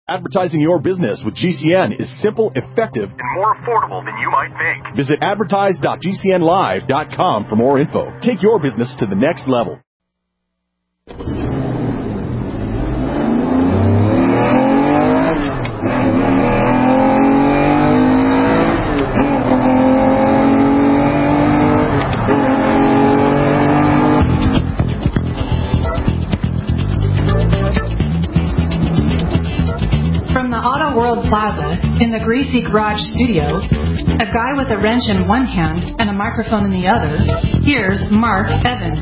Advertising your business with GCN is simple, effective, and more affordable than you might think. Visit advertise.gcnlive.com for more info. Take your business to the next level. Plaza in the Greasy Garage studio, a guy with a wrench in one hand and a microphone in the other, here's Mark Evans.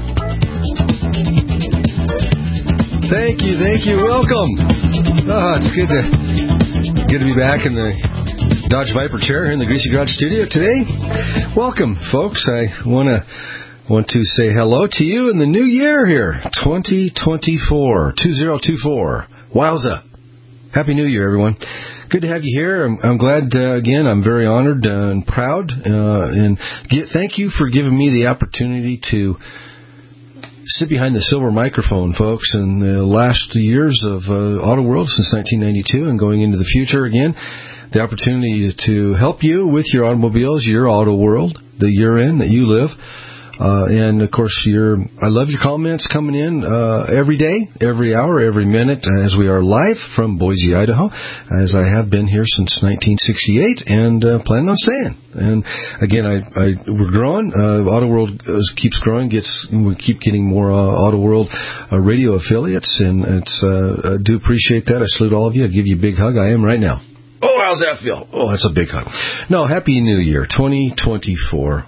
Thank you. Welcome. Oh, it's good to be back in the Dodge Viper chair here in the Greasy Garage studio today. Welcome, folks. I want to say hello to you in the new year here, 2024. Wowza. Happy New Year, everyone. Good to have you here. I'm glad, again, I'm very honored and proud. Thank you for giving me the opportunity to sit behind the silver microphone, folks, in the last years of Auto World since 1992 and going into the future again. The opportunity to help you with your automobiles, your Auto World, the year in that you live. And, of course, I love your comments coming in every day, every hour, every minute, as we are live from Boise, Idaho, as I have been here since 1968 and plan on staying. And, again, we're growing. Auto World keeps growing. We keep getting more Auto World radio affiliates, and I do appreciate that. I salute all of you. I give you a big hug. I am right now. Oh, how's that feel? Oh, that's a big hug. No, Happy New Year, 2024.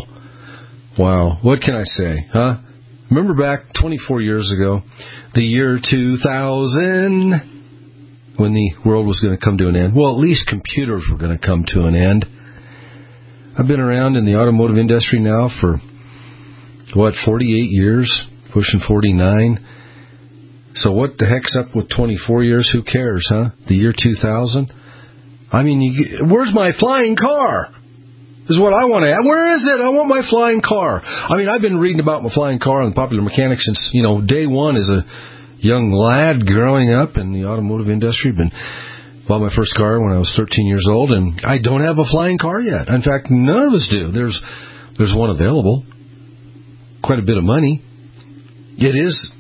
Wow, what can I say, huh? Remember back 24 years ago, the year 2000, when the world was going to come to an end? Well, at least computers were going to come to an end. I've been around in the automotive industry now for, 48 years, pushing 49. So what the heck's up with 24 years? Who cares, huh? The year 2000? I mean, where's my flying car? Is what I want to add. Where is it? I want my flying car. I mean, I've been reading about my flying car on Popular Mechanics since, day one as a young lad growing up in the automotive industry. Bought my first car when I was 13 years old, and I don't have a flying car yet. In fact, none of us do. There's one available. Quite a bit of money. It's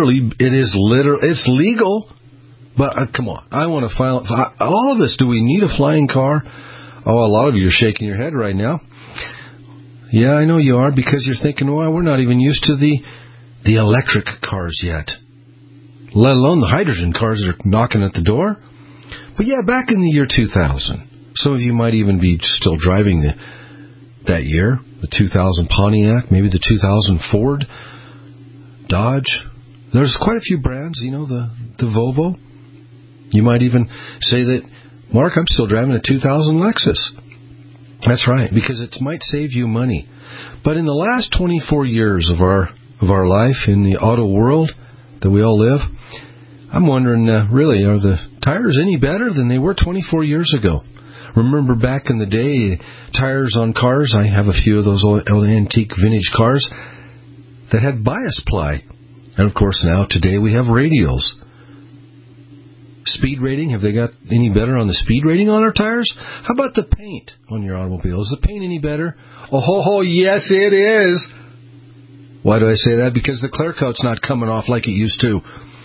legal. But come on. I want to file. All of us, do we need a flying car? Oh, a lot of you are shaking your head right now. Yeah, I know you are, because you're thinking, well, we're not even used to the electric cars yet, let alone the hydrogen cars that are knocking at the door. But yeah, back in the year 2000, some of you might even be still driving that year, the 2000 Pontiac, maybe the 2000 Ford, Dodge. There's quite a few brands, the Volvo. You might even say that, Mark, I'm still driving a 2000 Lexus. That's right, because it might save you money. But in the last 24 years of our life in the auto world that we all live, I'm wondering, really, are the tires any better than they were 24 years ago? Remember back in the day, tires on cars, I have a few of those old antique vintage cars that had bias ply. And, of course, now, today, we have radials. Speed rating, have they got any better on the speed rating on our tires? How about the paint on your automobile? Is the paint any better? Oh, yes, it is. Why do I say that? Because the clear coat's not coming off like it used to.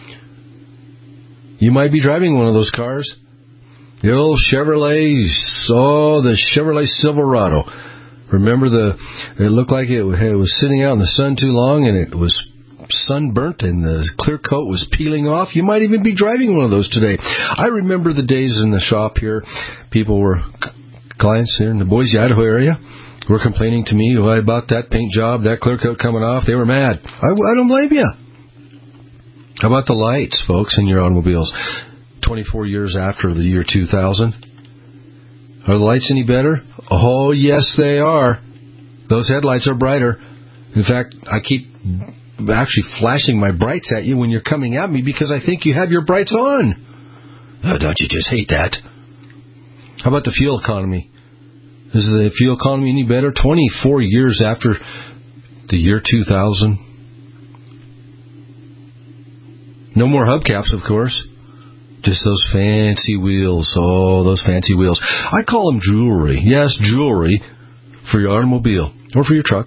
You might be driving one of those cars. The old Chevrolet, the Chevrolet Silverado. Remember it looked like it was sitting out in the sun too long and it was sunburnt and the clear coat was peeling off. You might even be driving one of those today. I remember the days in the shop here. Clients here in the Boise, Idaho area were complaining to me about that paint job, that clear coat coming off. They were mad. I don't blame you. How about the lights, folks, in your automobiles? 24 years after the year 2000. Are the lights any better? Oh, yes, they are. Those headlights are brighter. In fact, I keep actually flashing my brights at you when you're coming at me because I think you have your brights on. Oh, don't you just hate that? How about the fuel economy? Is the fuel economy any better? 24 years after the year 2000. No more hubcaps, of course. Just those fancy wheels. Oh, those fancy wheels. I call them jewelry. Yes, jewelry for your automobile or for your truck.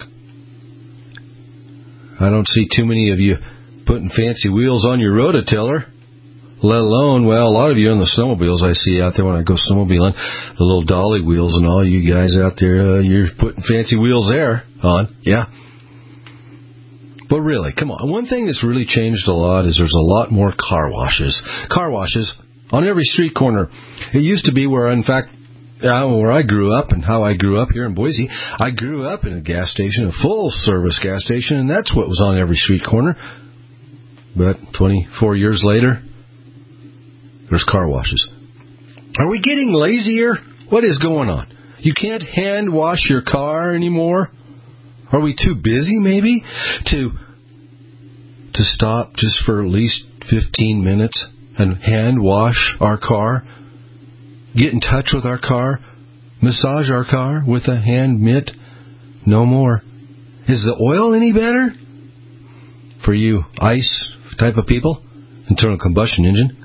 I don't see too many of you putting fancy wheels on your rototiller, let alone, well, a lot of you on the snowmobiles I see out there when I go snowmobiling, the little dolly wheels and all you guys out there, you're putting fancy wheels there on. Yeah. But really, come on. One thing that's really changed a lot is there's a lot more car washes. Car washes on every street corner. It used to be where I grew up and how I grew up here in Boise, I grew up in a gas station, a full-service gas station, and that's what was on every street corner. But 24 years later, there's car washes. Are we getting lazier? What is going on? You can't hand wash your car anymore? Are we too busy, maybe, to stop just for at least 15 minutes and hand wash our car? Get in touch with our car? Massage our car with a hand mitt? No more. Is the oil any better? For you ICE type of people, internal combustion engine.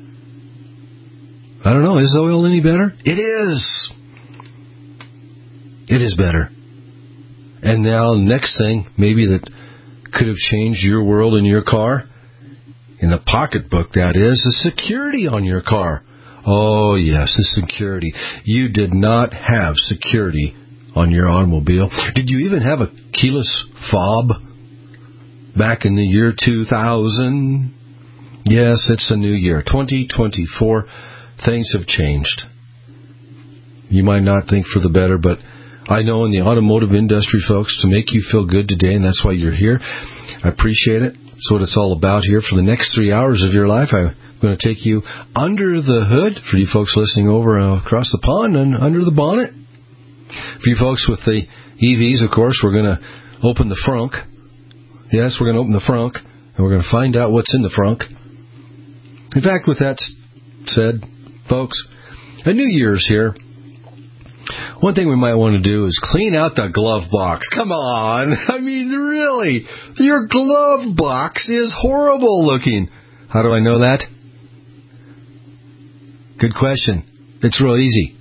I don't know, is the oil any better? It is. It is better. And now, next thing, maybe that could have changed your world in your car, in the pocketbook, that is, the security on your car. Oh, yes, the security. You did not have security on your automobile. Did you even have a keyless fob back in the year 2000? Yes, it's a new year, 2024. Things have changed. You might not think for the better, but I know in the automotive industry, folks, to make you feel good today, and that's why you're here. I appreciate it. That's what it's all about here. For the next 3 hours of your life, I'm going to take you under the hood, for you folks listening over across the pond, and under the bonnet. For you folks with the EVs, of course, we're going to open the frunk. Yes, we're going to open the frunk, and we're going to find out what's in the frunk. In fact, with that said, folks, a New Year's here. One thing we might want to do is clean out the glove box. Come on. I mean, really. Your glove box is horrible looking. How do I know that? Good question. It's real easy.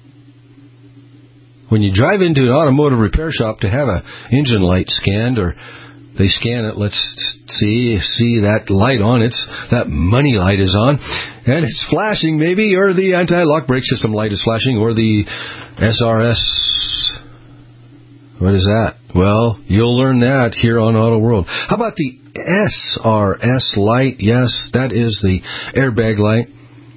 When you drive into an automotive repair shop to have an engine light scanned, or they scan it, let's see that light on, that money light is on, and it's flashing maybe, or the anti-lock brake system light is flashing, or the SRS. What is that? Well, you'll learn that here on Auto World. How about the SRS light? Yes, that is the airbag light.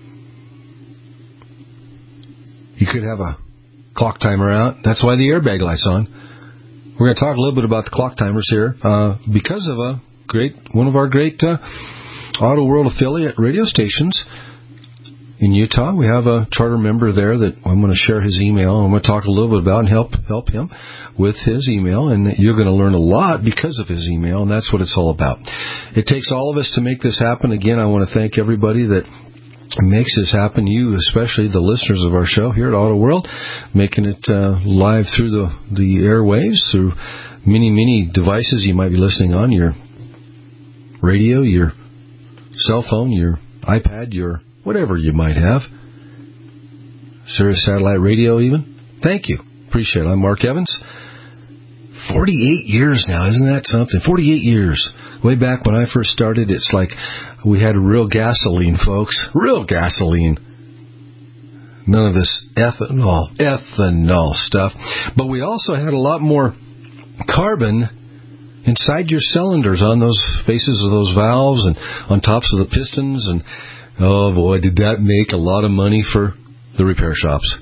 You could have a clock timer out. That's why the airbag light's on. We're going to talk a little bit about the clock timers here because of one of our great Auto World affiliate radio stations in Utah. We have a charter member there that I'm going to share his email. I'm going to talk a little bit about and help him with his email, and you're going to learn a lot because of his email, and that's what it's all about. It takes all of us to make this happen. Again, I want to thank everybody that makes this happen, you especially, the listeners of our show here at Auto World, making it live through the airwaves, through many devices you might be listening on, your radio, your cell phone, your iPad, your whatever you might have, Sirius Satellite Radio even. Thank you. Appreciate it. I'm Mark Evans. 48 years now, isn't that something? 48 years. Way back when I first started, it's like we had real gasoline, folks. Real gasoline. None of this ethanol stuff. But we also had a lot more carbon inside your cylinders, on those faces of those valves and on tops of the pistons. And, oh boy, did that make a lot of money for the repair shops.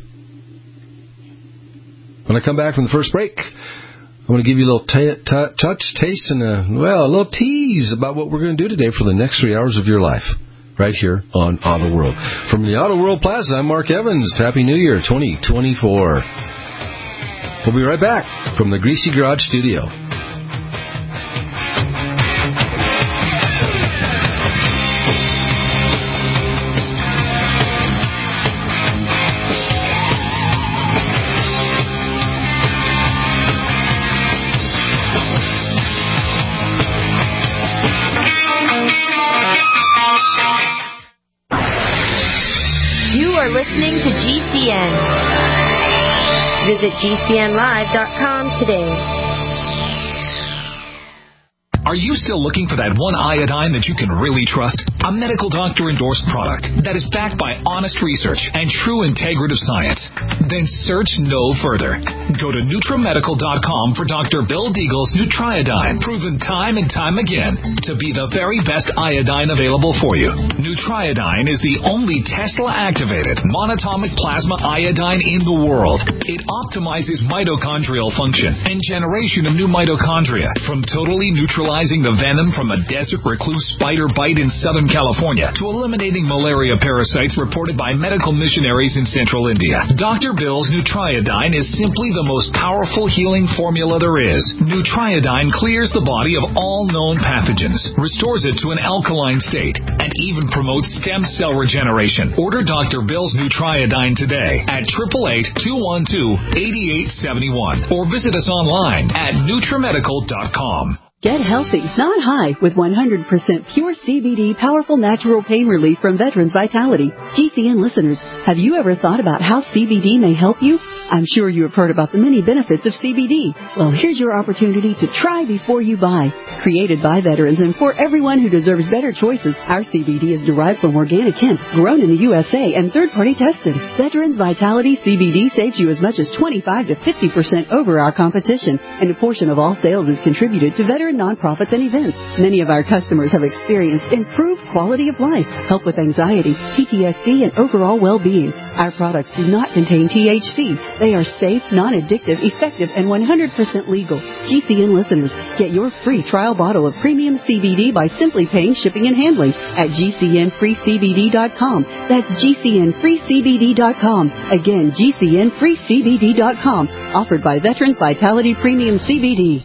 When I come back from the first break, I'm going to give you a little taste, and a little tease about what we're going to do today for the next 3 hours of your life, right here on Auto World. From the Auto World Plaza, I'm Mark Evans. Happy New Year 2024. We'll be right back from the Greasy Garage Studio. are listening to GCN. Visit GCNlive.com today. Are you still looking for that one iodine that you can really trust? A medical doctor-endorsed product that is backed by honest research and true integrative science? Then search no further. Go to NutriMedical.com for Dr. Bill Deagle's Nutriodine, proven time and time again to be the very best iodine available for you. Nutriodine is the only Tesla-activated monatomic plasma iodine in the world. It optimizes mitochondrial function and generation of new mitochondria from totally neutralizing the venom from a desert recluse spider bite in Southern California to eliminating malaria parasites reported by medical missionaries in central India. Dr. Bill's Nutriodine is simply the most powerful healing formula there is. Nutriodine clears the body of all known pathogens, restores it to an alkaline state, and even promotes stem cell regeneration. Order Dr. Bill's Nutriodine today at 888-212-8871 or visit us online at NutriMedical.com. Get healthy, not high, with 100% pure CBD powerful natural pain relief from Veterans Vitality. GCN listeners, have you ever thought about how CBD may help you? I'm sure you have heard about the many benefits of CBD. Well, here's your opportunity to try before you buy. Created by veterans and for everyone who deserves better choices, our CBD is derived from organic hemp, grown in the USA, and third-party tested. Veterans Vitality CBD saves you as much as 25 to 50% over our competition, and a portion of all sales is contributed to veteran nonprofits and events. Many of our customers have experienced improved quality of life, help with anxiety, PTSD, and overall well-being. Our products do not contain THC. They are safe, non-addictive, effective, and 100% legal. GCN listeners, get your free trial bottle of premium CBD by simply paying shipping and handling at GCNFreeCBD.com. That's GCNFreeCBD.com. Again, GCNFreeCBD.com. Offered by Veterans Vitality Premium CBD.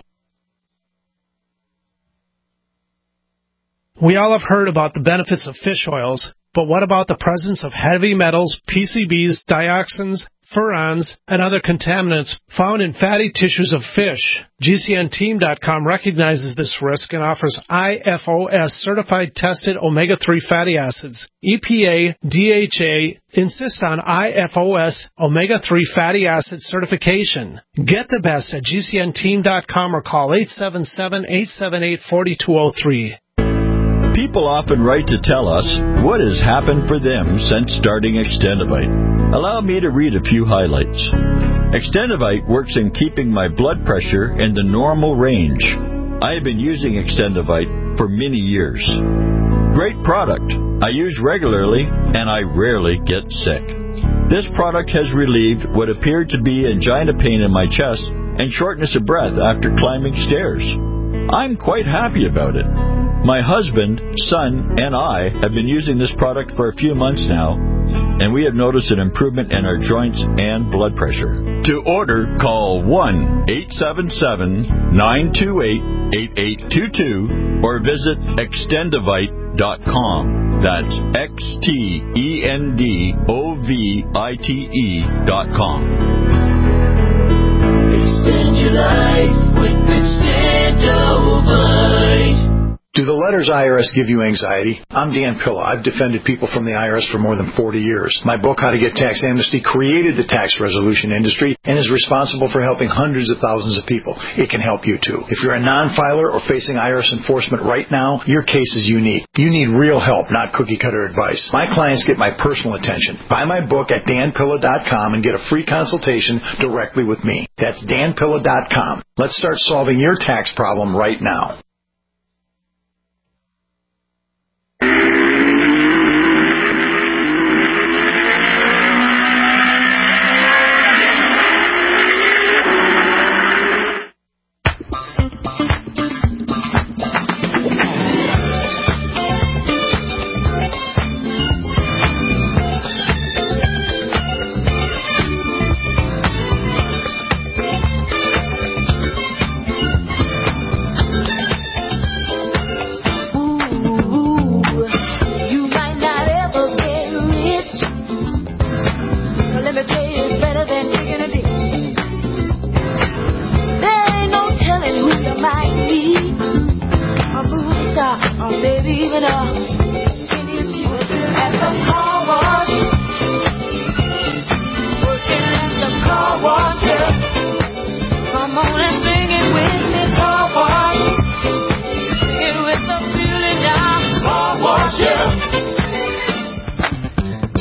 We all have heard about the benefits of fish oils, but what about the presence of heavy metals, PCBs, dioxins, furans, and other contaminants found in fatty tissues of fish? GCNteam.com recognizes this risk and offers IFOS certified tested omega-3 fatty acids. EPA, DHA insist on IFOS omega-3 fatty acid certification. Get the best at GCNteam.com or call 877-878-4203. People often write to tell us what has happened for them since starting Extendivite. Allow me to read a few highlights. Extendivite works in keeping my blood pressure in the normal range. I have been using Extendivite for many years. Great product. I use regularly and I rarely get sick. This product has relieved what appeared to be angina pain in my chest and shortness of breath after climbing stairs. I'm quite happy about it. My husband, son, and I have been using this product for a few months now, and we have noticed an improvement in our joints and blood pressure. To order, call 1-877-928-8822 or visit Extendivite.com. That's XTENDOVITE.com. Extend your life with Extendivite. Do the letters IRS give you anxiety? I'm Dan Pilla. I've defended people from the IRS for more than 40 years. My book, How to Get Tax Amnesty, created the tax resolution industry and is responsible for helping hundreds of thousands of people. It can help you, too. If you're a non-filer or facing IRS enforcement right now, your case is unique. You need real help, not cookie-cutter advice. My clients get my personal attention. Buy my book at danpilla.com and get a free consultation directly with me. That's danpilla.com. Let's start solving your tax problem right now.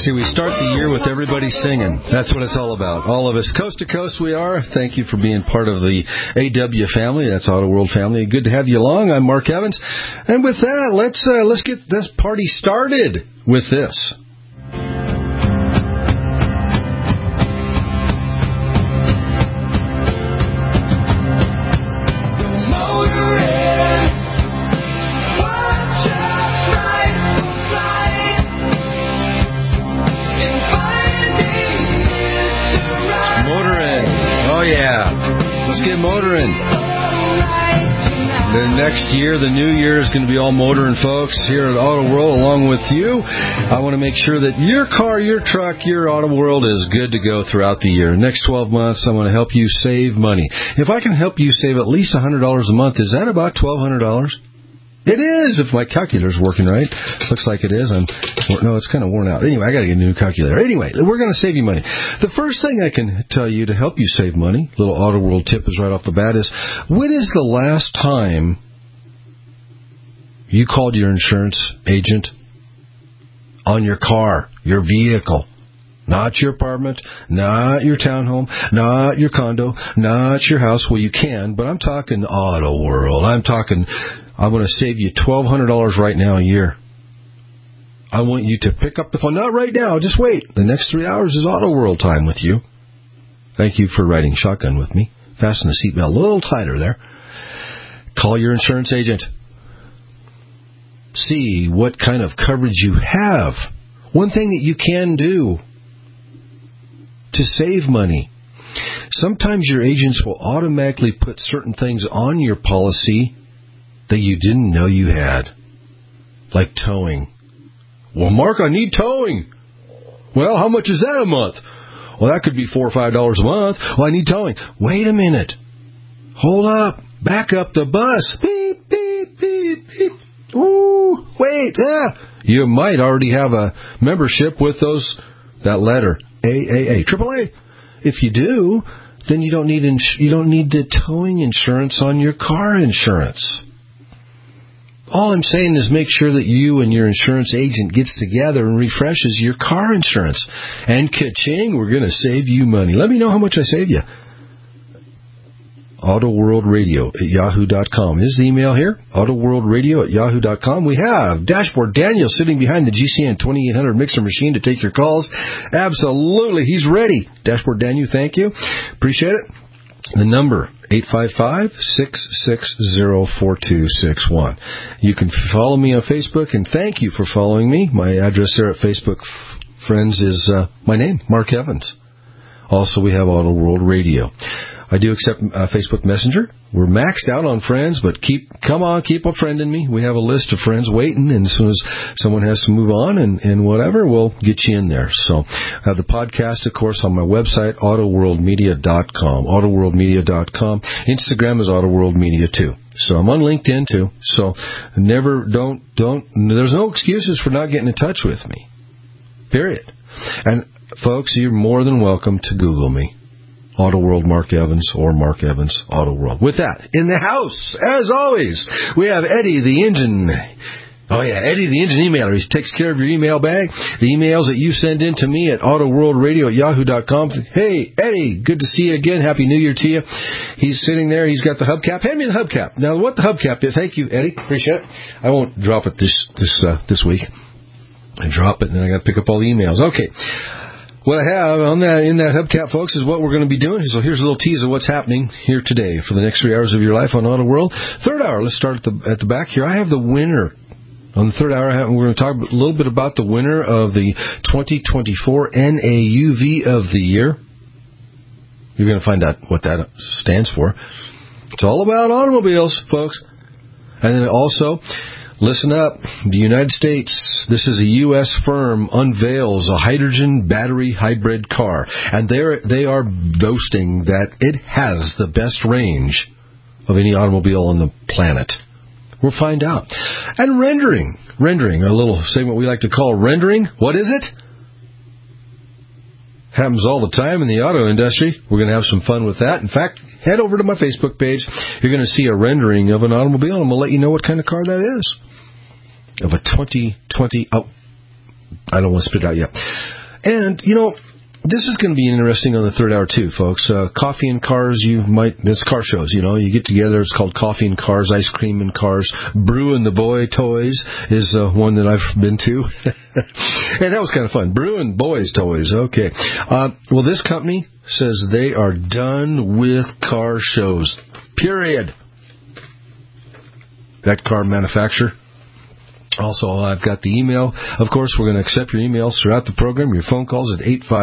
See, we start the year with everybody singing. That's what it's all about. All of us, coast to coast we are. Thank you for being part of the AW family. That's Auto World family. Good to have you along. I'm Mark Evans. And with that, let's get this party started with this. Get motoring. The next year, the new year, is going to be all motoring, folks, here at Auto World along with you. I want to make sure that your car, your truck, your Auto World is good to go throughout the year. Next 12 months, I want to help you save money. If I can help you save at least $100 a month, is that about $1,200? It is, if my calculator's working right. Looks like it is. No, it's kind of worn out. Anyway, I got to get a new calculator. Anyway, we're going to save you money. The first thing I can tell you to help you save money, little Auto World tip is right off the bat, is when is the last time you called your insurance agent on your car, your vehicle? Not your apartment, not your townhome, not your condo, not your house. Well, you can, but I'm talking Auto World. I want to save you $1,200 right now a year. I want you to pick up the phone. Not right now. Just wait. The next 3 hours is Auto World time with you. Thank you for riding shotgun with me. Fasten the seatbelt a little tighter there. Call your insurance agent. See what kind of coverage you have. One thing that you can do to save money. Sometimes your agents will automatically put certain things on your policy that you didn't know you had, like towing. Well, Mark, I need towing. Well, how much is that a month? Well, that could be $4 or $5 a month. Well, I need towing. Wait a minute. Hold up. Back up the bus. Beep, beep, beep, beep. Ooh, wait. You might already have a membership with that letter, AAA, AAA. If you do, then you don't need the towing insurance on your car insurance. All I'm saying is make sure that you and your insurance agent gets together and refreshes your car insurance. And ka-ching, we're going to save you money. Let me know how much I saved you. AutoWorldRadio@yahoo.com is the email here. AutoWorldRadio@yahoo.com. We have Dashboard Daniel sitting behind the GCN 2800 mixer machine to take your calls. Absolutely. He's ready. Dashboard Daniel, thank you. Appreciate it. The number, 855-660-4261. You can follow me on Facebook, and thank you for following me. My address there at Facebook Friends is my name, Mark Evans. Also, we have Auto World Radio. I do accept Facebook Messenger. We're maxed out on friends, but keep a friending me. We have a list of friends waiting, and as soon as someone has to move on and whatever, we'll get you in there. So I have the podcast, of course, on my website, autoworldmedia.com. Autoworldmedia.com. Instagram is autoworldmedia, too. So I'm on LinkedIn, too. So there's no excuses for not getting in touch with me. Period. And, folks, you're more than welcome to Google me. Auto World Mark Evans or Mark Evans Auto World. With that, in the house, as always, we have Eddie the Engine. Oh, yeah, Eddie the Engine emailer. He takes care of your email bag. The emails that you send in to me at autoworldradio@yahoo.com. Hey, Eddie, good to see you again. Happy New Year to you. He's sitting there. He's got the hubcap. Hand me the hubcap. Now, what the hubcap is, thank you, Eddie. Appreciate it. I won't drop it this week. I drop it, and then I got to pick up all the emails. Okay. What I have in that hubcap, folks, is what we're going to be doing. So here's a little tease of what's happening here today for the next 3 hours of your life on Auto World. Third hour, let's start at the back here. I have the winner. On the third hour, we're going to talk a little bit about the winner of the 2024 NAUV of the Year. You're going to find out what that stands for. It's all about automobiles, folks. And then also, listen up. The United States, this is a U.S. firm, unveils a hydrogen battery hybrid car. And they are boasting that it has the best range of any automobile on the planet. We'll find out. And rendering, a little segment we like to call rendering. What is it? Happens all the time in the auto industry. We're going to have some fun with that. In fact, head over to my Facebook page. You're going to see a rendering of an automobile, and I'm going to let you know what kind of car that is. Of a 2020... Oh, I don't want to spit it out yet. And, this is going to be interesting on the third hour, too, folks. Coffee and Cars, it's car shows, You get together, it's called Coffee and Cars, Ice Cream and Cars. Brew and the Boy Toys is one that I've been to. And that was kind of fun. Brew and Boys Toys, okay. Well, this company says they are done with car shows, period. That car manufacturer. Also, I've got the email. Of course, we're going to accept your emails throughout the program. Your phone calls at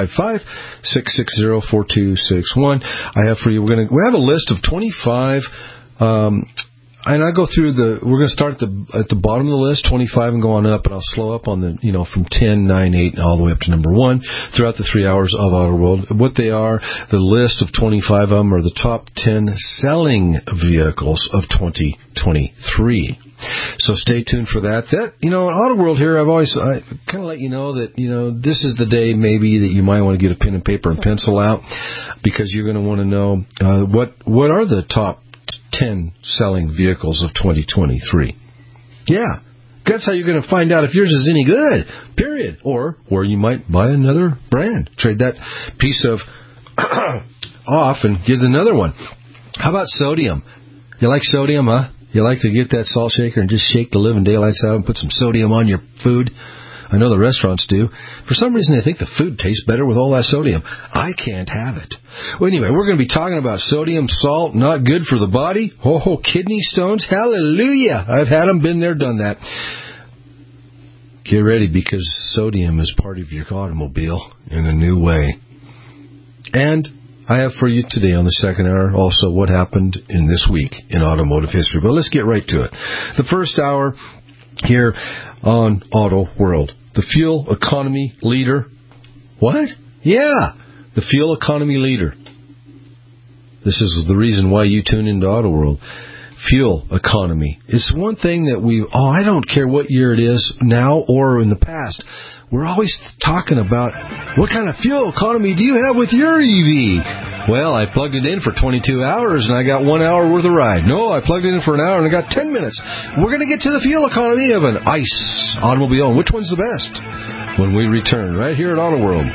855-660-4261. I have for you. We have a list of 25. And I go through we're going to start at the bottom of the list, 25, and go on up, and I'll slow up on from 10, 9, 8, and all the way up to number 1 throughout the 3 hours of Auto World. What they are, the list of 25 of them are the top 10 selling vehicles of 2023. So stay tuned for that. In Auto World here, I kind of let you know that, this is the day maybe that you might want to get a pen and paper and pencil out, because you're going to want to know what are the top 10 selling vehicles of 2023. Yeah, that's how you're going to find out if yours is any good, period. Or where you might buy another brand. Trade that piece of off and get another one. How about sodium? You like sodium, huh? You like to get that salt shaker and just shake the living daylights out and put some sodium on your food? I know the restaurants do. For some reason, they think the food tastes better with all that sodium. I can't have it. Well, anyway, we're going to be talking about sodium, salt, not good for the body. Oh, kidney stones. Hallelujah. I've had them, been there, done that. Get ready, because sodium is part of your automobile in a new way. And I have for you today on the second hour also what happened in this week in automotive history. But let's get right to it. The first hour here on Auto World. The fuel economy leader. What? Yeah, the fuel economy leader. This is the reason why you tune into Auto World. Fuel economy. It's one thing that I don't care what year it is, now or in the past. We're always talking about what kind of fuel economy do you have with your EV? Well, I plugged it in for 22 hours and I got 1 hour worth of ride. No, I plugged it in for an hour and I got 10 minutes. We're going to get to the fuel economy of an ICE automobile. And which one's the best? When we return right here at Auto World.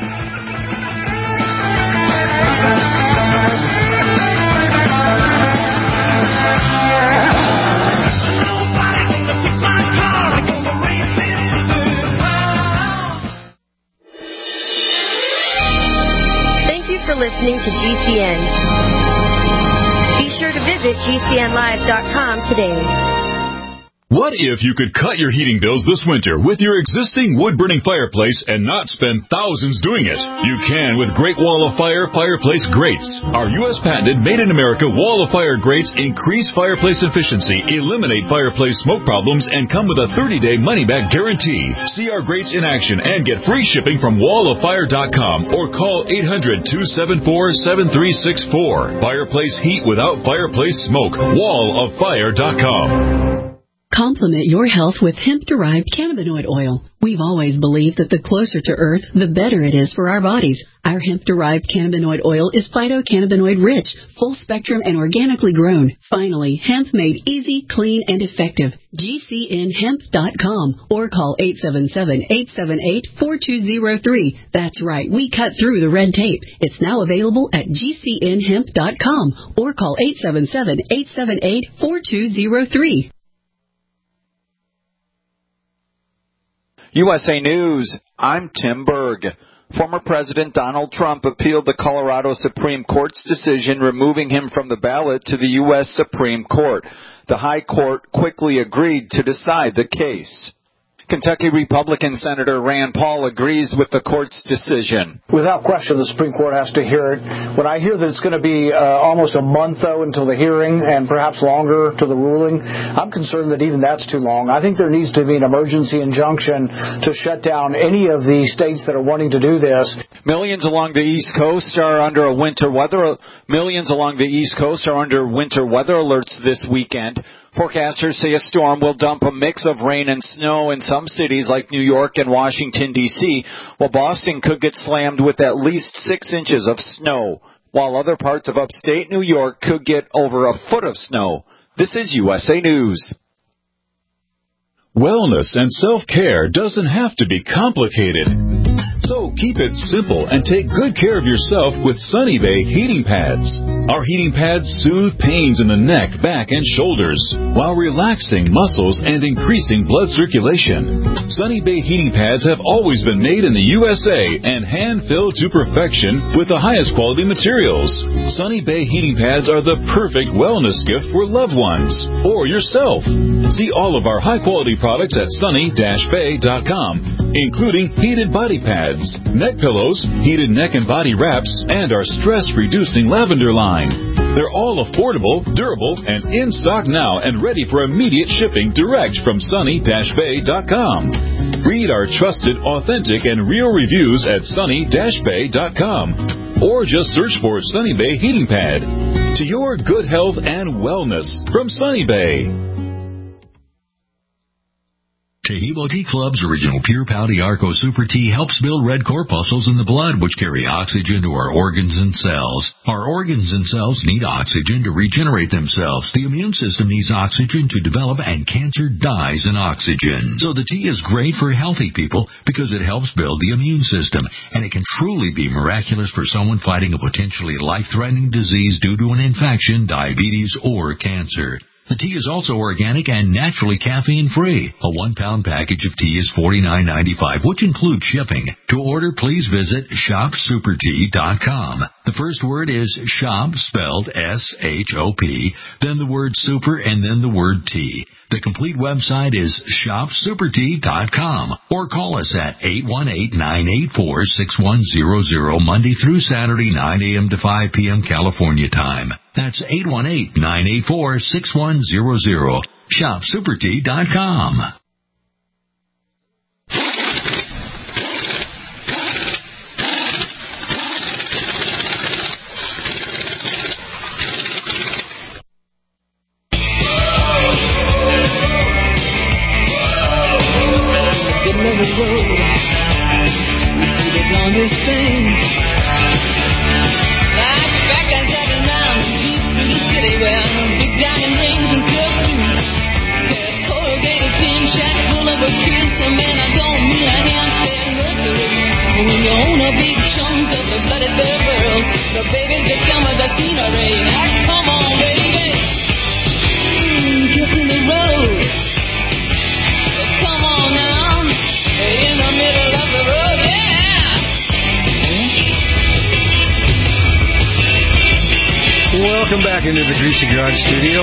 Listening to GCN. Be sure to visit GCNlive.com today. What if you could cut your heating bills this winter with your existing wood-burning fireplace and not spend thousands doing it? You can with Great Wall of Fire fireplace grates. Our U.S. patented made-in-America Wall of Fire grates increase fireplace efficiency, eliminate fireplace smoke problems, and come with a 30-day money-back guarantee. See our grates in action and get free shipping from walloffire.com or call 800-274-7364. Fireplace heat without fireplace smoke. walloffire.com. Complement your health with hemp-derived cannabinoid oil. We've always believed that the closer to Earth, the better it is for our bodies. Our hemp-derived cannabinoid oil is phytocannabinoid-rich, full-spectrum, and organically grown. Finally, hemp made easy, clean, and effective. GCNhemp.com or call 877-878-4203. That's right, we cut through the red tape. It's now available at GCNhemp.com or call 877-878-4203. USA News, I'm Tim Berg. Former President Donald Trump appealed the Colorado Supreme Court's decision removing him from the ballot to the U.S. Supreme Court. The High Court quickly agreed to decide the case. Kentucky Republican Senator Rand Paul agrees with the court's decision. Without question, the Supreme Court has to hear it. When I hear that it's going to be almost a month, though, until the hearing and perhaps longer to the ruling, I'm concerned that even that's too long. I think there needs to be an emergency injunction to shut down any of the states that are wanting to do this. Millions along the East Coast are under winter weather alerts this weekend. Forecasters say a storm will dump a mix of rain and snow in some cities like New York and Washington, D.C., while Boston could get slammed with at least 6 inches of snow, while other parts of upstate New York could get over a foot of snow. This is USA News. Wellness and self-care doesn't have to be complicated. So So keep it simple and take good care of yourself with Sunny Bay heating pads. Our heating pads soothe pains in the neck, back, and shoulders while relaxing muscles and increasing blood circulation. Sunny Bay heating pads have always been made in the USA and hand-filled to perfection with the highest quality materials. Sunny Bay heating pads are the perfect wellness gift for loved ones or yourself. See all of our high-quality products at sunny-bay.com, including heated body pads, neck pillows, heated neck and body wraps, and our stress-reducing lavender line. They're all affordable, durable, and in stock now and ready for immediate shipping direct from sunny-bay.com. Read our trusted, authentic, and real reviews at sunny-bay.com. Or just search for Sunny Bay Heating Pad. To your good health and wellness from Sunny Bay. Tehebo Tea Club's original Pure Pouty Arco Super Tea helps build red corpuscles in the blood, which carry oxygen to our organs and cells. Our organs and cells need oxygen to regenerate themselves. The immune system needs oxygen to develop, and cancer dies in oxygen. So the tea is great for healthy people because it helps build the immune system, and it can truly be miraculous for someone fighting a potentially life-threatening disease due to an infection, diabetes, or cancer. The tea is also organic and naturally caffeine-free. A 1-pound package of tea is $49.95, which includes shipping. To order, please visit shopsupertea.com. The first word is shop, spelled S-H-O-P, then the word super, and then the word tea. The complete website is shopsupertea.com, or call us at 818-984-6100, Monday through Saturday, 9 a.m. to 5 p.m. California time. That's 818-984-6100. shopsupertea.com. Welcome back into the Greasy Garage studio.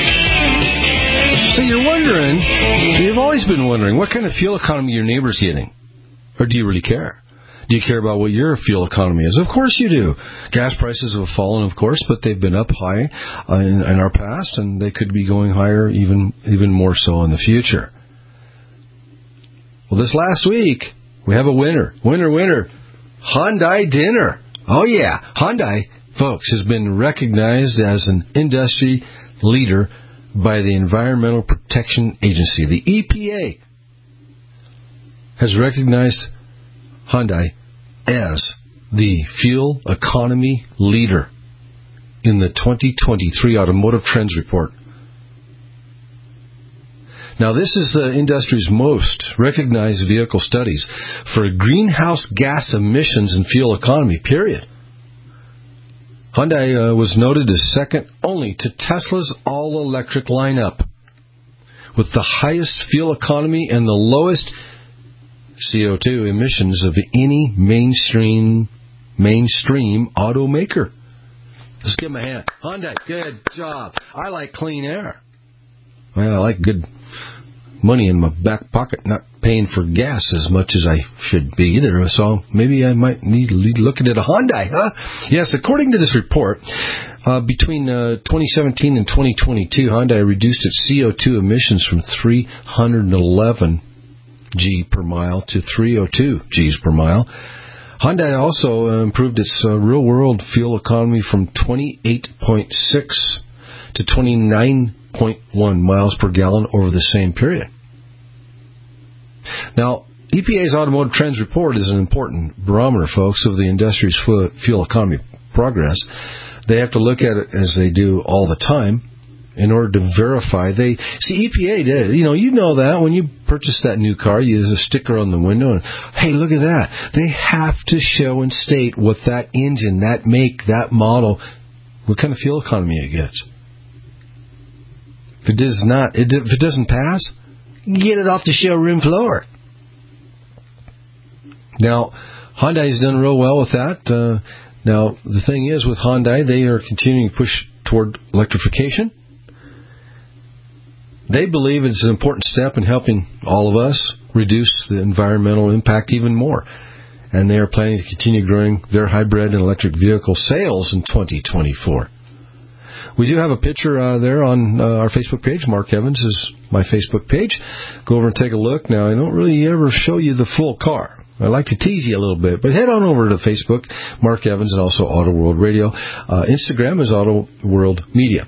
So you're wondering, you've always been wondering, what kind of fuel economy your neighbor's getting? Or do you really care? Do you care about what your fuel economy is? Of course you do. Gas prices have fallen, of course, but they've been up high in our past, and they could be going higher even more so in the future. Well, this last week, we have a winner. Winner. Hyundai dinner. Oh, yeah. Hyundai, folks, has been recognized as an industry leader by the Environmental Protection Agency. The EPA has recognized Hyundai as the fuel economy leader in the 2023 Automotive Trends Report. Now, this is the industry's most recognized vehicle studies for greenhouse gas emissions and fuel economy, period. Hyundai was noted as second only to Tesla's all-electric lineup, with the highest fuel economy and the lowest CO2 emissions of any mainstream automaker. Let's give them a hand. Hyundai, good job. I like clean air. Well, I like good money in my back pocket, not paying for gas as much as I should be either. So maybe I might need to look at a Hyundai, huh? Yes, according to this report, between 2017 and 2022, Hyundai reduced its CO2 emissions from 311 G per mile to 302 Gs per mile. Hyundai also improved its real-world fuel economy from 28.6 to 29.1 miles per gallon over the same period. Now, EPA's Automotive Trends Report is an important barometer, folks, of the industry's fuel economy progress. They have to look at it as they do all the time, in order to verify. EPA did. You know that when you purchase that new car, you use a sticker on the window, and hey, look at that. They have to show and state what that engine, that make, that model, what kind of fuel economy it gets. If it doesn't pass, get it off the showroom floor. Now, Hyundai's done real well with that. Now, the thing is, with Hyundai, they are continuing to push toward electrification. They believe it's an important step in helping all of us reduce the environmental impact even more. And they are planning to continue growing their hybrid and electric vehicle sales in 2024. We do have a picture there on our Facebook page. Mark Evans is my Facebook page. Go over and take a look. Now, I don't really ever show you the full car. I like to tease you a little bit, but head on over to Facebook, Mark Evans, and also Auto World Radio. Instagram is Auto World Media.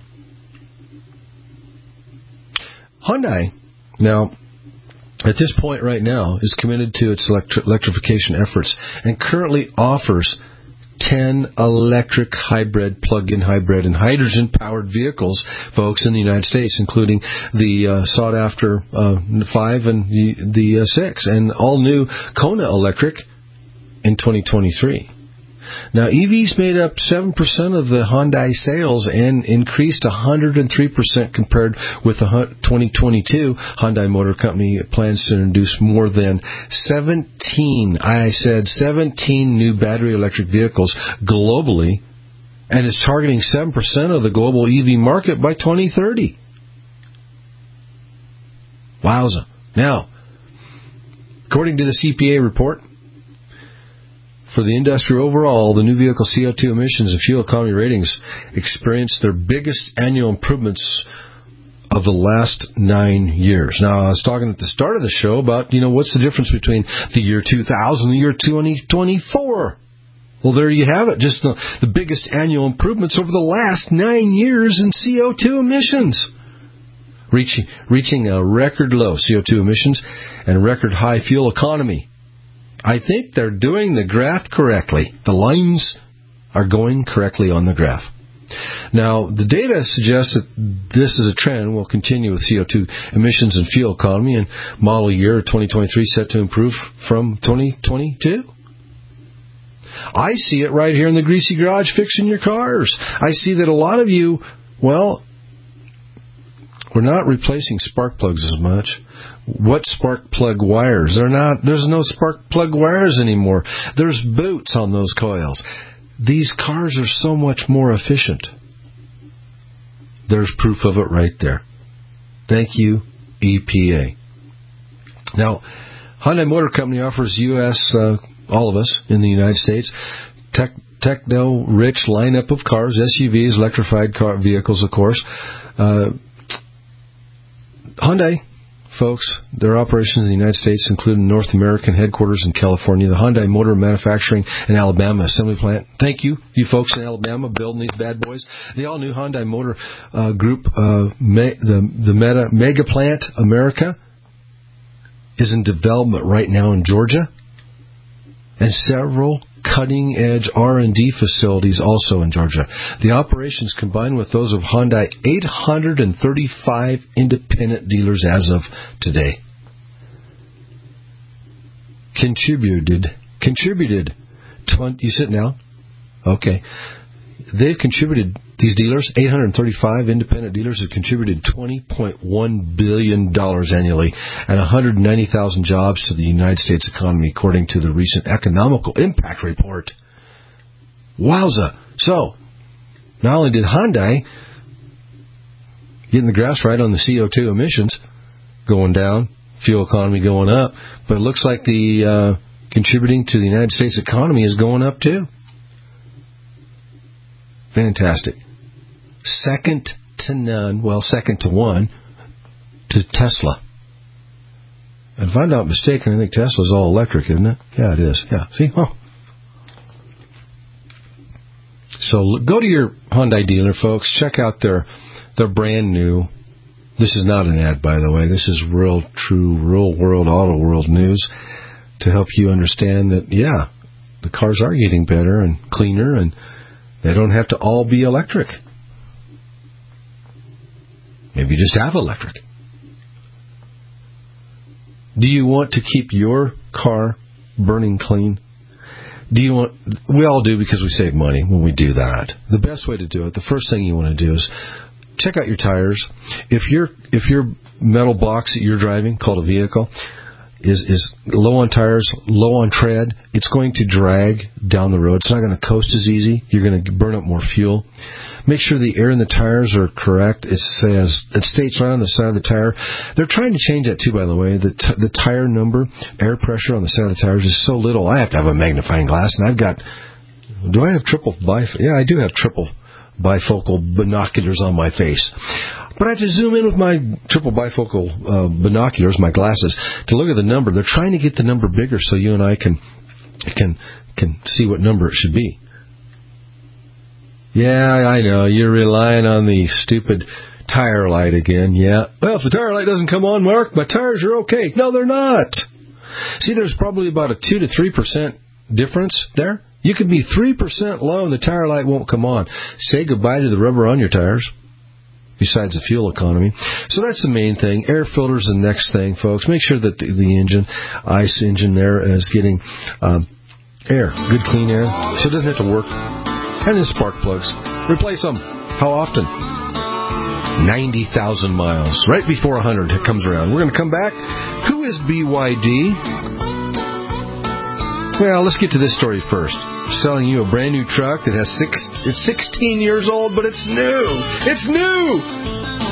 Hyundai, now, at this point right now, is committed to its electrification efforts and currently offers 10 electric hybrid, plug-in hybrid, and hydrogen-powered vehicles, folks, in the United States, including the sought-after 5 and the 6, and all-new Kona Electric in 2023. Now, EVs made up 7% of the Hyundai sales and increased 103% compared with the 2022. Hyundai Motor Company plans to introduce more than 17 new battery electric vehicles globally, and is targeting 7% of the global EV market by 2030. Wowza. Now, according to the EPA report, for the industry overall, the new vehicle CO2 emissions and fuel economy ratings experienced their biggest annual improvements of the last 9 years. Now, I was talking at the start of the show about, what's the difference between the year 2000 and the year 2024? Well, there you have it. Just the biggest annual improvements over the last 9 years in CO2 emissions. Reaching a record low CO2 emissions and record high fuel economy. I think they're doing the graph correctly. The lines are going correctly on the graph. Now, the data suggests that this is a trend will continue with CO2 emissions and fuel economy, and model year 2023 set to improve from 2022. I see it right here in the Greasy Garage fixing your cars. I see that a lot of you, we're not replacing spark plugs as much. What spark plug wires? There's no spark plug wires anymore. There's boots on those coils. These cars are so much more efficient. There's proof of it right there. Thank you, EPA. Now, Hyundai Motor Company offers all of us in the United States, techno-rich lineup of cars, SUVs, electrified vehicles, of course. Hyundai, folks, their operations in the United States include North American headquarters in California, the Hyundai Motor Manufacturing and Alabama Assembly Plant. Thank you folks in Alabama building these bad boys. The all-new Hyundai Motor Group, the Mega Plant America, is in development right now in Georgia, and several cutting-edge R&D facilities also in Georgia. The operations, combined with those of Hyundai, 835 independent dealers as of today, contributed. You sit down? Okay. They've contributed, these dealers, 835 independent dealers have contributed $20.1 billion annually and 190,000 jobs to the United States economy, according to the recent Economical Impact Report. Wowza. So, not only did Hyundai getting the graphs right on the CO2 emissions going down, fuel economy going up, but it looks like the contributing to the United States economy is going up too. Fantastic. Second to none, second to one, to Tesla. And if I'm not mistaken, I think Tesla's all electric, isn't it? Yeah, it is. Yeah. See? Oh. So go to your Hyundai dealer, folks. Check out their brand new. This is not an ad, by the way. This is real world, auto world news to help you understand that, the cars are getting better and cleaner, and they don't have to all be electric. Maybe you just have electric. Do you want to keep your car burning clean? We all do because we save money when we do that. The best way to do it, the first thing you want to do is check out your tires. If your metal box that you're driving, called a vehicle, is low on tires, low on tread, it's going to drag down the road. It's not going to coast as easy. You're going to burn up more fuel. Make sure the air in the tires are correct. It states right on the side of the tire. They're trying to change that too, by the way. The tire number, air pressure on the side of the tires is so little. I have to have a magnifying glass, and do I have Yeah, I do have triple bifocal binoculars on my face. But I have to zoom in with my triple bifocal binoculars, my glasses, to look at the number. They're trying to get the number bigger so you and I can see what number it should be. Yeah, I know. You're relying on the stupid tire light again. Yeah. Well, if the tire light doesn't come on, Mark, my tires are okay. No, they're not. See, there's probably about a 2 to 3% difference there. You could be 3% low and the tire light won't come on. Say goodbye to the rubber on your tires, besides the fuel economy. So that's the main thing. Air filters the next thing, folks. Make sure that the ICE engine there is getting air, good clean air, so it doesn't have to work. And then spark plugs. Replace them. How often? 90,000 miles. Right before 100 comes around. We're going to come back. Who is BYD? Well, let's get to this story first. Selling you a brand new truck that has it's 16 years old, but it's new. It's new!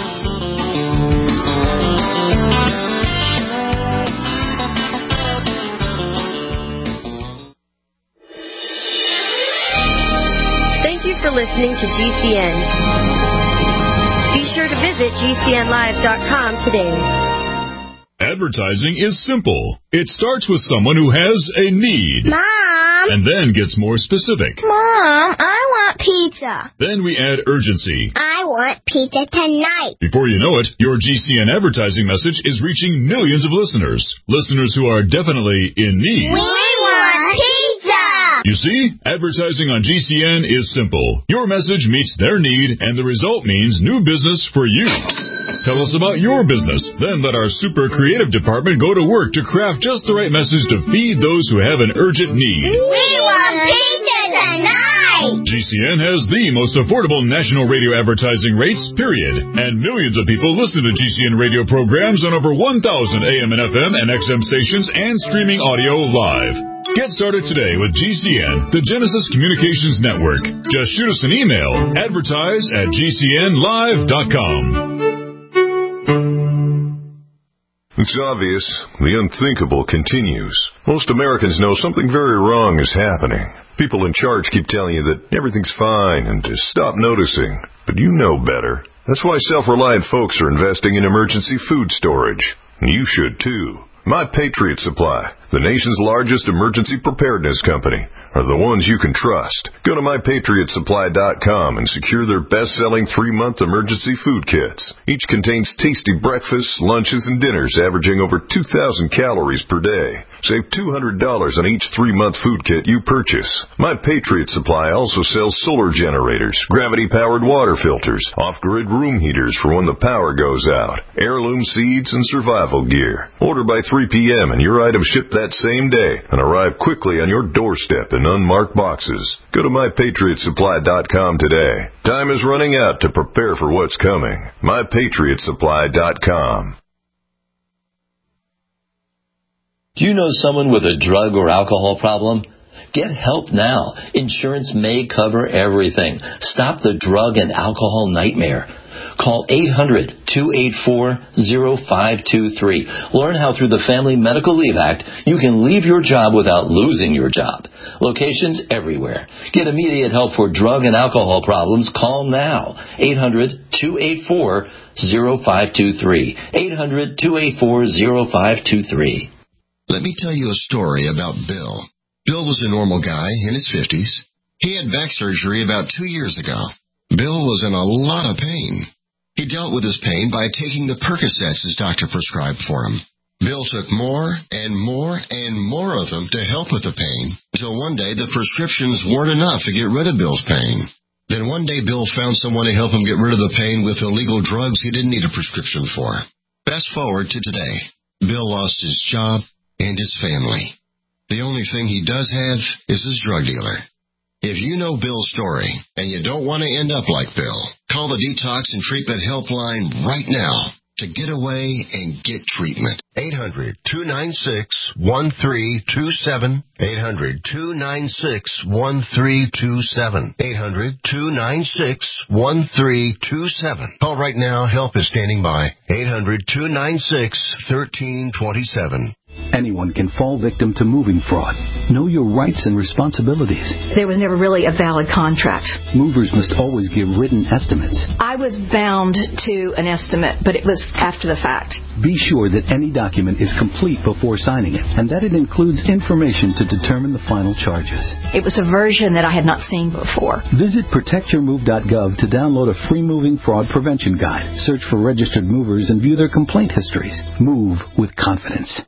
For listening to GCN. Be sure to visit GCNlive.com today. Advertising is simple. It starts with someone who has a need. Mom! And then gets more specific. Mom, I want pizza. Then we add urgency. I want pizza tonight. Before you know it, your GCN advertising message is reaching millions of listeners. Listeners who are definitely in need. We want pizza! You see, advertising on GCN is simple. Your message meets their need, and the result means new business for you. Tell us about your business. Then let our super creative department go to work to craft just the right message to feed those who have an urgent need. We want pizza tonight! GCN has the most affordable national radio advertising rates, period. And millions of people listen to GCN radio programs on over 1,000 AM and FM and XM stations and streaming audio live. Get started today with GCN, the Genesis Communications Network. Just shoot us an email, advertise@gcnlive.com. It's obvious. The unthinkable continues. Most Americans know something very wrong is happening. People in charge keep telling you that everything's fine and to stop noticing. But you know better. That's why self-reliant folks are investing in emergency food storage. And you should too. My Patriot Supply, the nation's largest emergency preparedness company, are the ones you can trust. Go to MyPatriotSupply.com and secure their best-selling 3-month emergency food kits. Each contains tasty breakfasts, lunches, and dinners averaging over 2,000 calories per day. Save $200 on each 3-month food kit you purchase. My Patriot Supply also sells solar generators, gravity-powered water filters, off-grid room heaters for when the power goes out, heirloom seeds, and survival gear. Order by 3 p.m. and your items ship that same day and arrive quickly on your doorstep in unmarked boxes. Go to MyPatriotSupply.com today. Time is running out to prepare for what's coming. MyPatriotSupply.com. Do you know someone with a drug or alcohol problem? Get help now. Insurance may cover everything. Stop the drug and alcohol nightmare. Call 800-284-0523. Learn how through the Family Medical Leave Act you can leave your job without losing your job. Locations everywhere. Get immediate help for drug and alcohol problems. Call now. 800-284-0523. 800-284-0523. Let me tell you a story about Bill. Bill was a normal guy in his 50s. He had back surgery about 2 years ago. Bill was in a lot of pain. He dealt with his pain by taking the Percocets his doctor prescribed for him. Bill took more and more and more of them to help with the pain, until one day the prescriptions weren't enough to get rid of Bill's pain. Then one day Bill found someone to help him get rid of the pain with illegal drugs he didn't need a prescription for. Fast forward to today. Bill lost his job and his family. The only thing he does have is his drug dealer. If you know Bill's story and you don't want to end up like Bill, call the Detox and Treatment Helpline right now to get away and get treatment. 800-296-1327. 800-296-1327. 800-296-1327. Call right now. Help is standing by. 800-296-1327. Anyone can fall victim to moving fraud. Know your rights and responsibilities. There was never really a valid contract. Movers must always give written estimates. I was bound to an estimate, but it was after the fact. Be sure that any document is complete before signing it, and that it includes information to determine the final charges. It was a version that I had not seen before. Visit protectyourmove.gov to download a free moving fraud prevention guide. Search for registered movers and view their complaint histories. Move with confidence.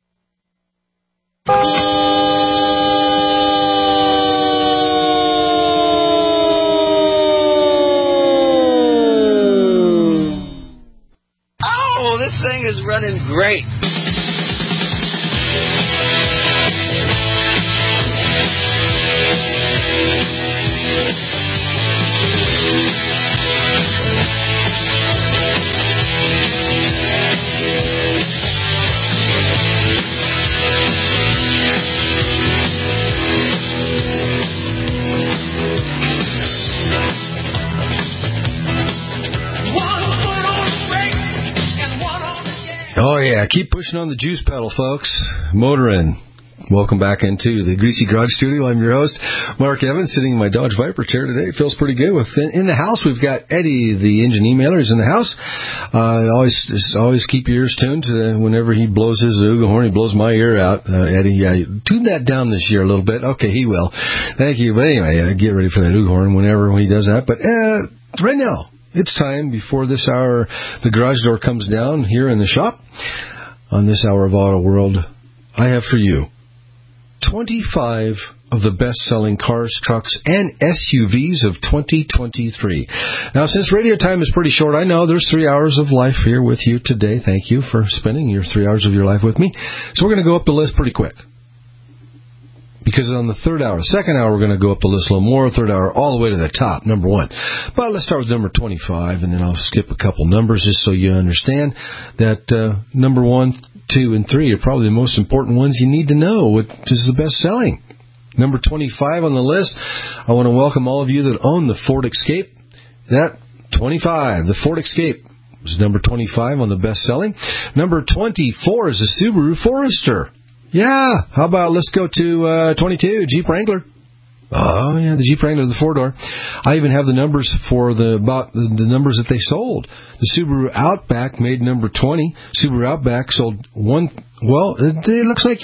Oh, this thing is running great. Oh, yeah. Keep pushing on the juice pedal, folks. Motorin. Welcome back into the Greasy Garage Studio. I'm your host, Mark Evans, sitting in my Dodge Viper chair today. It feels pretty good. In the house, we've got Eddie, the engine emailer, is in the house. Always keep your ears tuned to whenever he blows his Ooga horn. He blows my ear out. Eddie, tune that down this year a little bit. Okay, he will. Thank you. But anyway, get ready for that Ooga horn whenever he does that. But right now, it's time before this hour, the garage door comes down here in the shop. On this hour of Auto World, I have for you 25 of the best-selling cars, trucks, and SUVs of 2023. Now, since radio time is pretty short, I know there's 3 hours of life here with you today. Thank you for spending your 3 hours of your life with me. So we're going to go up the list pretty quick. Because on the second hour, we're going to go up the list a little more. Third hour, all the way to the top, number 1. But let's start with number 25, and then I'll skip a couple numbers just so you understand that number 1, 2, and 3 are probably the most important ones you need to know, which is the best selling. Number 25 on the list, I want to welcome all of you that own the Ford Escape. That 25, the Ford Escape, is number 25 on the best selling. Number 24 is the Subaru Forester. Yeah, how about let's go to 22, Jeep Wrangler. Oh, yeah, the Jeep Wrangler, the 4-door. I even have the numbers for the numbers that they sold. The Subaru Outback made number 20. Subaru Outback sold it looks like,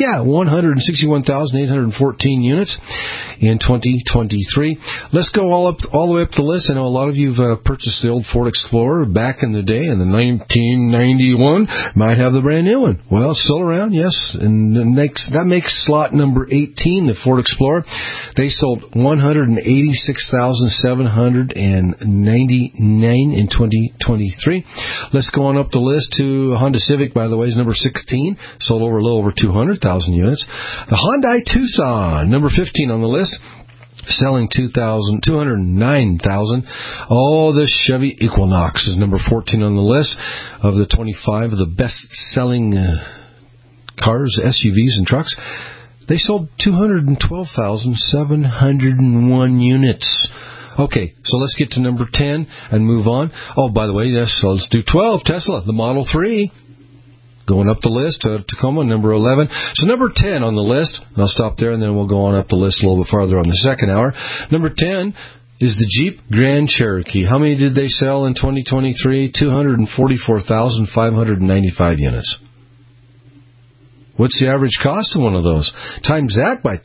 161,814 units in 2023. Let's go all the way up the list. I know a lot of you have purchased the old Ford Explorer back in the day, in the 1991. Might have the brand new one. Well, still around, yes. And that makes slot number 18, the Ford Explorer. They sold 186,799 in 2023. Let's go on up the list to Honda Civic, by the way, is number 16. Sold a little over 200,000 units. The Hyundai Tucson, number 15 on the list, selling 209,000. Oh, the Chevy Equinox is number 14 on the list of the 25 of the best-selling cars, SUVs, and trucks. They sold 212,701 units. Okay, so let's get to number 10 and move on. Oh, by the way, yes, so let's do 12. Tesla, the Model 3. Going up the list, Tacoma, number 11. So number 10 on the list, and I'll stop there, and then we'll go on up the list a little bit farther on the second hour. Number 10 is the Jeep Grand Cherokee. How many did they sell in 2023? 244,595 units. What's the average cost of one of those? Times that by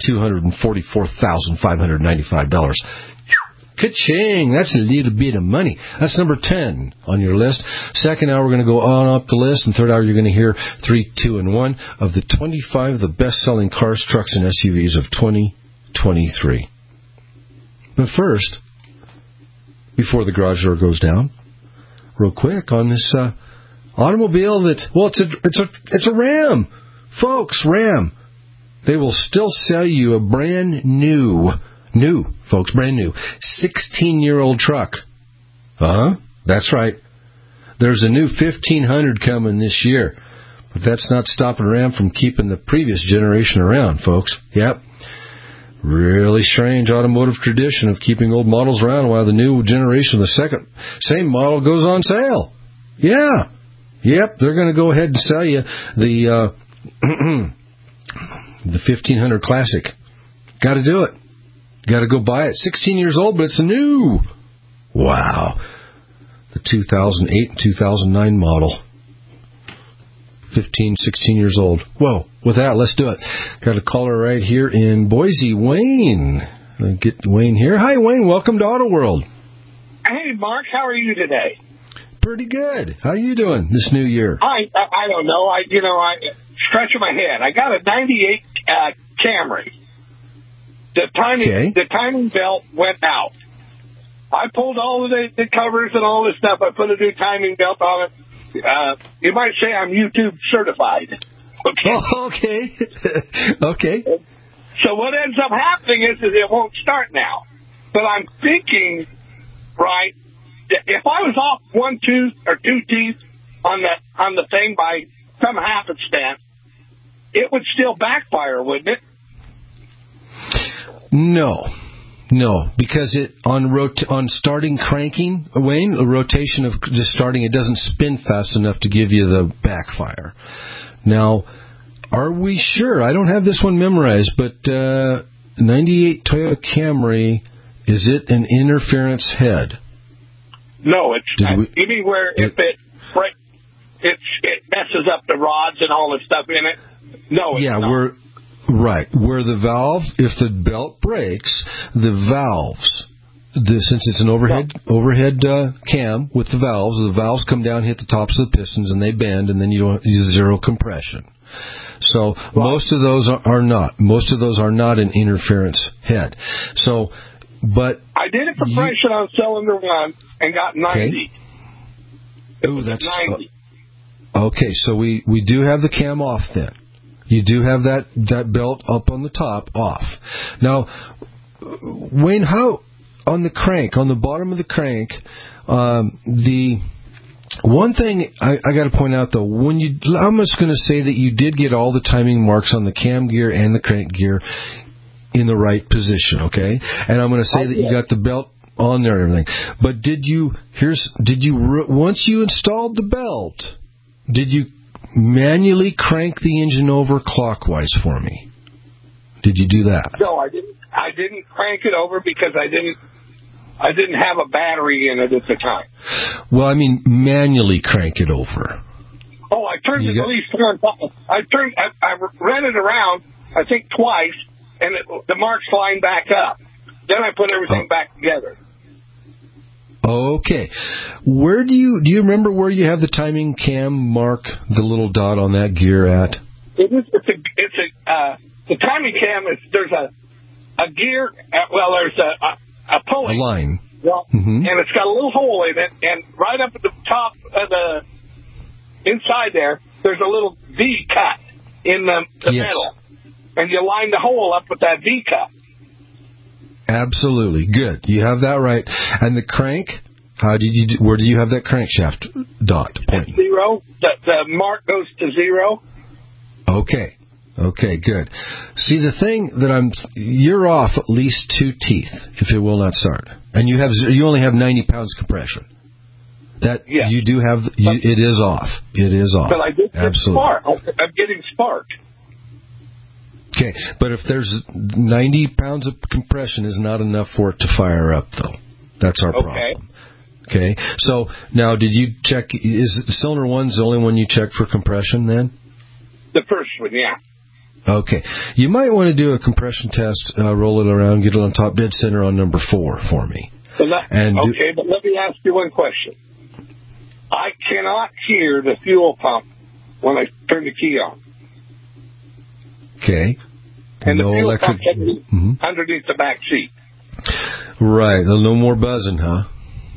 $244,595. Ka-ching! That's a little bit of money. That's number 10 on your list. Second hour, we're going to go on up the list. And third hour, you're going to hear 3, 2, and 1 of the 25 of the best-selling cars, trucks, and SUVs of 2023. But first, before the garage door goes down. Real quick on this automobile that, well, it's a Ram. Folks, Ram. They will still sell you a brand new, folks, brand new, 16-year-old truck. That's right. There's a new 1500 coming this year. But that's not stopping Ram from keeping the previous generation around, folks. Yep. Really strange automotive tradition of keeping old models around while the new generation, the same model, goes on sale. Yeah. Yep, they're going to go ahead and sell you the the 1500 Classic. Got to do it. Got to go buy it. 16 years old, but it's new. Wow. The 2008 and 2009 model. 15, 16 years old. Whoa. With that, let's do it. Got a caller right here in Boise. Wayne. Get Wayne here. Hi, Wayne. Welcome to Auto World. Hey, Mark. How are you today? Pretty good. How are you doing this new year? I don't know. I scratching my head. I got a 98 Camry. The timing belt went out. I pulled all of the covers and all this stuff. I put a new timing belt on it. You might say I'm YouTube certified. Okay. Oh, okay. Okay. So what ends up happening is it won't start now. But I'm thinking, right, if I was off one tooth or two teeth on the thing by some happenstance, it would still backfire, wouldn't it? No, because on starting cranking, Wayne, the rotation of just starting, it doesn't spin fast enough to give you the backfire. Now, are we sure? I don't have this one memorized, but 98 Toyota Camry, is it an interference head? No, you mean where if it messes up the rods and all the stuff in it? No, it's not. Where the valve, if the belt breaks, the valves, since it's an overhead cam with the valves come down, hit the tops of the pistons, and they bend, and then you zero compression. So most of those are not. Most of those are not an interference head. So, but I did a compression on cylinder one and got 90. Okay. Oh, that's 90. Okay. So we do have the cam off then. You do have that belt up on the top off. Now, Wayne, how on the crank, on the bottom of the crank, the one thing I got to point out though, I'm just going to say that you did get all the timing marks on the cam gear and the crank gear in the right position, okay? And I'm going to say that you got the belt on there and everything. But once you installed the belt, did you manually crank the engine over clockwise for me? Did you do that? No, I didn't. I didn't crank it over because I didn't have a battery in it at the time. Well, I mean, manually crank it over. Oh, I turned it at least 4 times. I ran it around, I think twice, and the marks lined back up. Then I put everything back together. Okay. Where do you remember where you have the timing cam mark, the little dot on that gear at? The timing cam there's a gear, there's a pulley. A line. Well, and it's got a little hole in it, and right up at the top of the inside there's a little V cut in the metal. And you line the hole up with that V cut. Absolutely. Good. You have that right. And the crank, where do you have that crankshaft dot pointing? 0. The mark goes to 0. Okay, good. See, the thing that you're off at least 2 teeth if it will not start. And you only have 90 pounds compression. You do have, it is off. It is off. But I did get spark. I'm getting spark. Okay, but if there's 90 pounds of compression is not enough for it to fire up, though. That's our problem. Okay, so now did you check, is cylinder 1 the only one you check for compression then? The first one, yeah. Okay, you might want to do a compression test, roll it around, get it on top dead center on number 4 for me. But let me ask you one question. I cannot hear the fuel pump when I turn the key on. Okay. And no the fuel pump underneath the back seat. Right. No more buzzing, huh?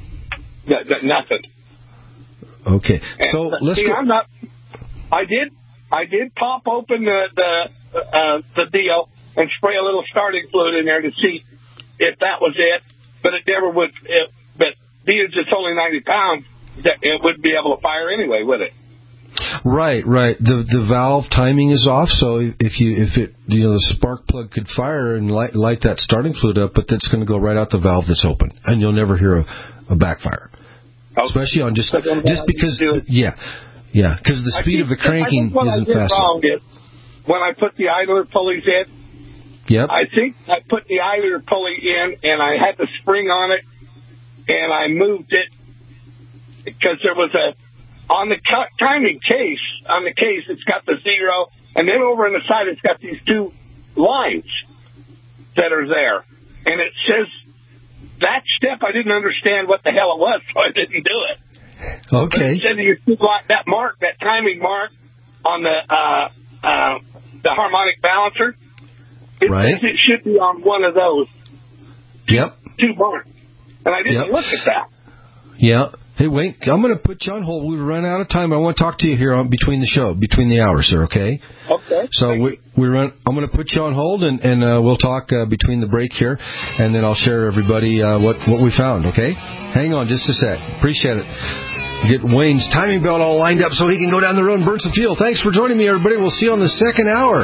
Nothing. Okay. So let's go. I did pop open the deal and spray a little starting fluid in there to see if that was it, but it never would. But being it's only 90 pounds, it wouldn't be able to fire anyway, would it? Right. The valve timing is off, so if the spark plug could fire and light that starting fluid up, but that's going to go right out the valve that's open, and you'll never hear a backfire. Okay. Especially on just because because the speed of the cranking isn't fast enough. When I put the idler pulleys in, I think I put the idler pulley in, and I had the spring on it, and I moved it because there was on the timing case, it's got the 0, and then over on the side it's got these 2 lines that are there, and it says that step. I didn't understand what the hell it was, so I didn't do it. Okay. But it said that mark, that timing mark on the harmonic balancer. It should be on one of those. Yep. 2 marks, and I didn't look at that. Yeah. Hey, wait, I'm going to put you on hold. We've run out of time. I want to talk to you here between the hours, sir, okay? Okay. So I'm going to put you on hold, and we'll talk between the break here, and then I'll share everybody what we found, okay? Hang on just a sec. Appreciate it. Get Wayne's timing belt all lined up so he can go down the road and burn some fuel. Thanks for joining me, everybody. We'll see you on the second hour.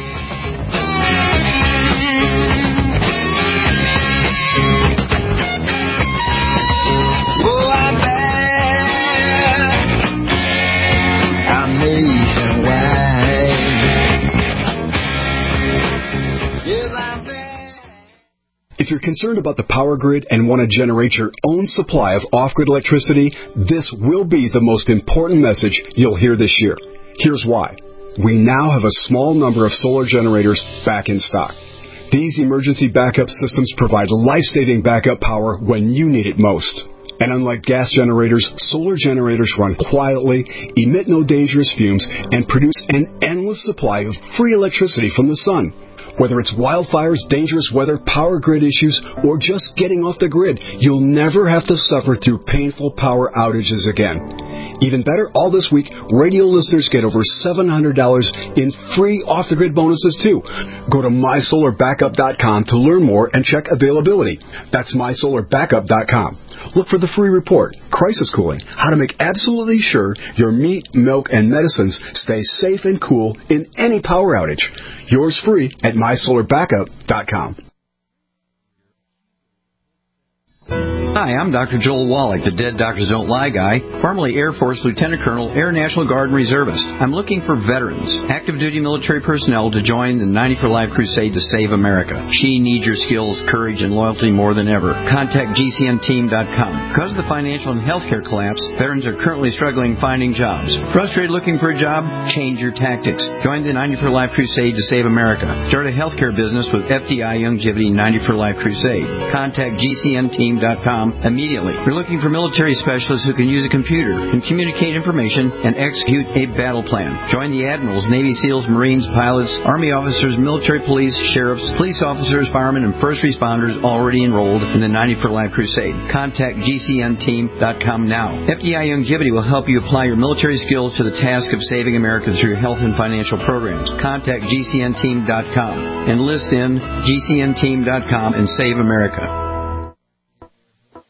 If you're concerned about the power grid and want to generate your own supply of off-grid electricity, this will be the most important message you'll hear this year. Here's why. We now have a small number of solar generators back in stock. These emergency backup systems provide life-saving backup power when you need it most. And unlike gas generators, solar generators run quietly, emit no dangerous fumes, and produce an endless supply of free electricity from the sun. Whether it's wildfires, dangerous weather, power grid issues, or just getting off the grid, you'll never have to suffer through painful power outages again. Even better, all this week, radio listeners get over $700 in free off-the-grid bonuses, too. Go to MySolarBackup.com to learn more and check availability. That's MySolarBackup.com. Look for the free report, Crisis Cooling, how to make absolutely sure your meat, milk, and medicines stay safe and cool in any power outage. Yours free at MySolarBackup.com. Hi, I'm Dr. Joel Wallach, the Dead Doctors Don't Lie guy, formerly Air Force Lieutenant Colonel, Air National Guard and Reservist. I'm looking for veterans, active duty military personnel to join the 90 for Life crusade to save America. She needs your skills, courage, and loyalty more than ever. Contact GCNteam.com. Because of the financial and healthcare collapse, veterans are currently struggling finding jobs. Frustrated looking for a job? Change your tactics. Join the 90 for Life crusade to save America. Start a healthcare business with FDI Youngevity 90 for Life crusade. Contact GCNteam.com immediately. We're looking for military specialists who can use a computer, can communicate information, and execute a battle plan. Join the admirals, Navy SEALs, Marines, pilots, Army officers, military police, sheriffs, police officers, firemen, and first responders already enrolled in the 90 for Life crusade. Contact GCNteam.com now. FDI Youngevity will help you apply your military skills to the task of saving America through health and financial programs. Contact GCNteam.com. Enlist in GCNteam.com and save America.